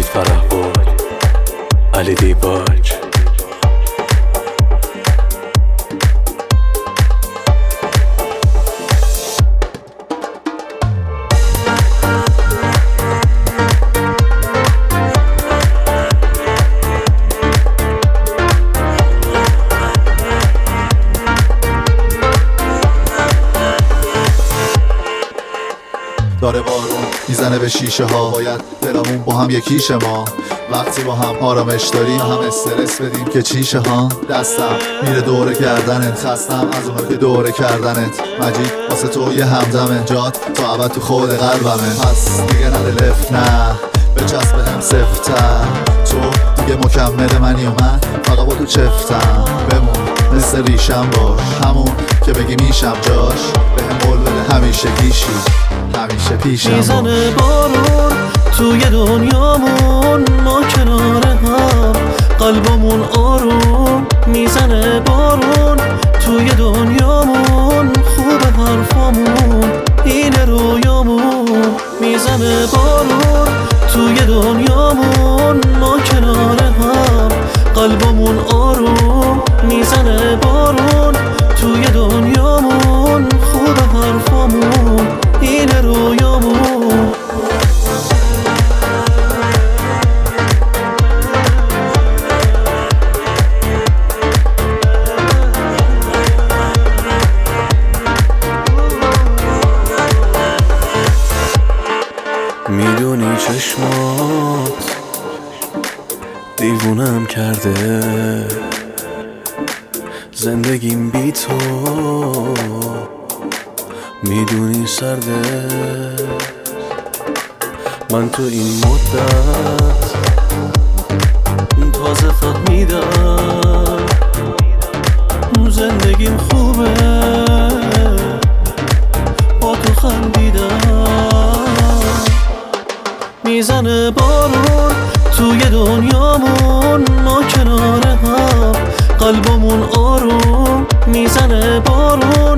فرح بود علی دیباج. داره بارون میزنه به شیشه ها، باید دلمون با هم یکیشه. ما وقتی با هم آرامش داریم هم استرس بدیم که چیشه ها. دستم میره دوره کردنت، خستم از اونو که دوره کردنت. مجید واسه تو یه همدمه، جات تا ابد تو خود قلبمه. پس دیگه نده لفت، نه بچسب هم سفتر. تو دیگه مکمل منی و من فقط با تو چفتم. بمون مثل ریشم باش، همون که بگی میشم جاش. بهم قول بده همیشه گیشی، همیشه پیشم. میزنه بارون توی دنیامون، ما کنار هم قلبمون آروم. میزنه بارون توی دنیامون، خوب حرفامون اینه رویامون. میزنه بارون توی دنیامون، ما کنار هم قلبمون آروم. میزنه بارون توی دنیامون، خوب حرفامون اینه رویامون. میدونی چشمات دیوونم کرده، زندگیم بی تو میدونی سرده. من تو این مدت تازه فهمیدم زندگیم خوبه، با تو خندیدم. میزنه بارون توی دنیامون، ما کنار هم قلبمون آروم. میزنه بارون